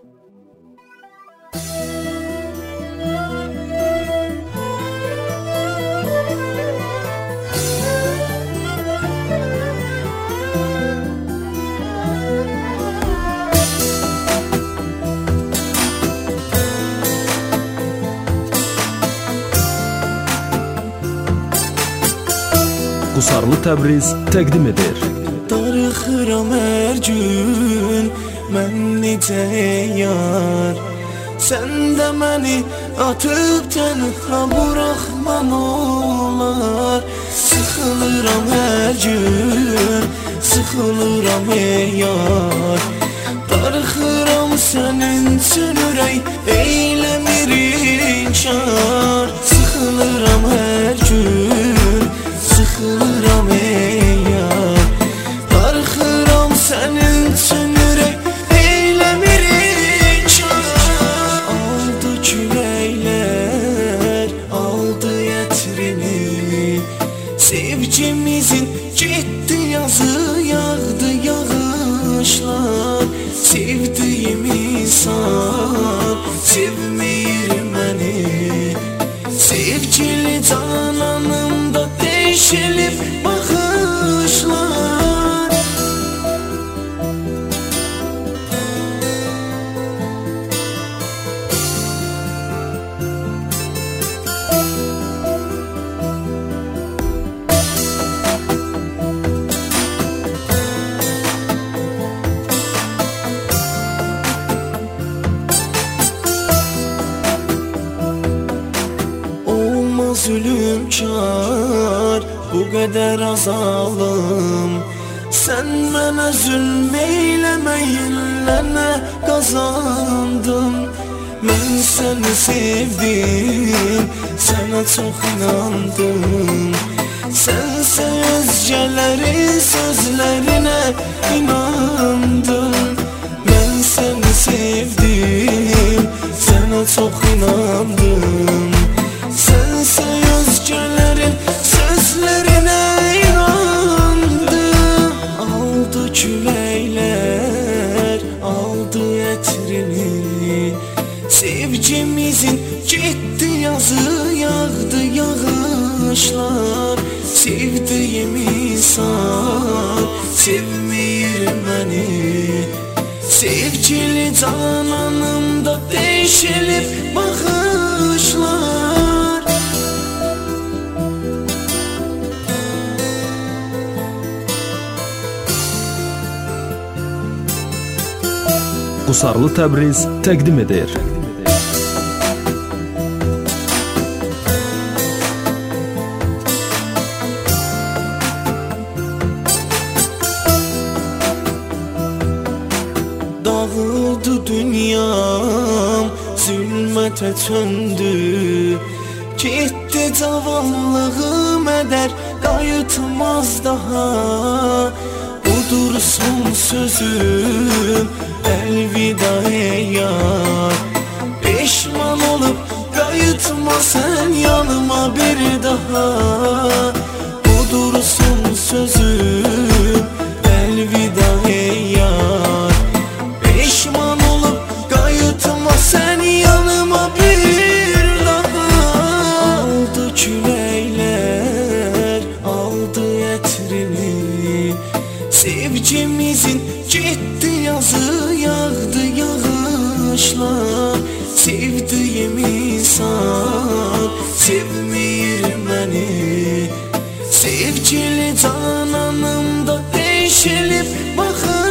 Qusarlı Təbriz təqdim edir. Darıxıram hər gün mən necə yar, sən də məni atıb tənha buraxman olar. Sıxılıram hər gün, sıxılıram yar, darıxıram sənin üçün ürək eyləmir inkar. Sıxılıram hər gün, sıxılıram yar, darıxıram sənin üçün ürək eyləmir inkar. Aldı küləklər, aldı ətrini, sevgimizin getdi yazı, yağdı yağışlar. Sevdiyim insan sevmir məni, sevgili cananımda değişilip bakışlar. Zulümkar, bu qədər azalım, sən mənə zülm eyləməyinlə nə qazandım? Mən səni sevdim, sənə çox inandım, sənsə özgələrin sözlərinə inandım. Mən səni sevdim, sənə çox inandım, sənsə özgələrin sözlərinə inandım. Aldı küləklər, aldı ətrini, sevgimizin getdi yazı, yağdı yağışlar. Sevdiyim insan sevmir məni, sevgili cananımda değişilip bakışlar. Qusarlı Təbriz təqdim edir. Dağıldı dünyam, zülmətə çöndü, getdi cavallığım ədər, qayıtmaz daha. Budur son sözüm, əlvida yar, peşman olub qayıtma sən yanıma bir daha. Budur son sözüm, əlvida yar, peşman olub qayıtma sən yanıma bir daha. Aldı küləklər, aldı ətrini, sevgimizin getdi yazı, yağdı yağışlar. Sevdiyim insan sevmir məni, sevgili cananımda değişilip bakışlar.